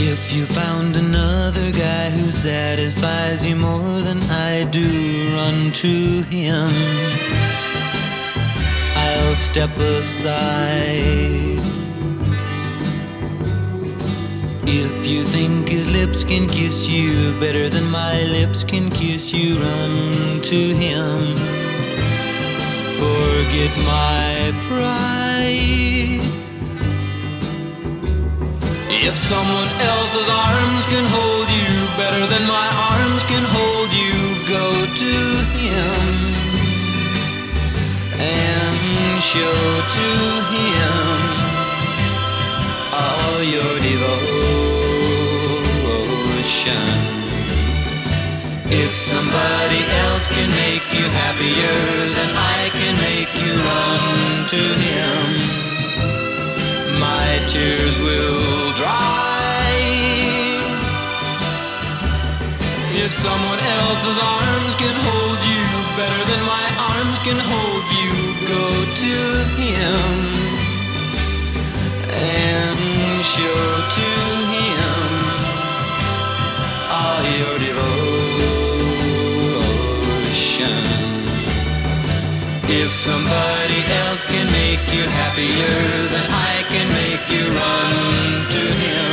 If you found another guy who satisfies you more than I do, run to him. I'll step aside. If you think his lips can kiss you better than my lips can kiss you, run to him. Forget my pride. If someone else's arms can hold you better than my arms can hold you, go to him and show to him all your devotion. If somebody else can make you happier than I can make you, run to him. My tears will dry. If someone else's arms can hold you better than my arms can hold you, go to him and show to him all your devotion. If somebody else can make you happier than I can make you, run to him.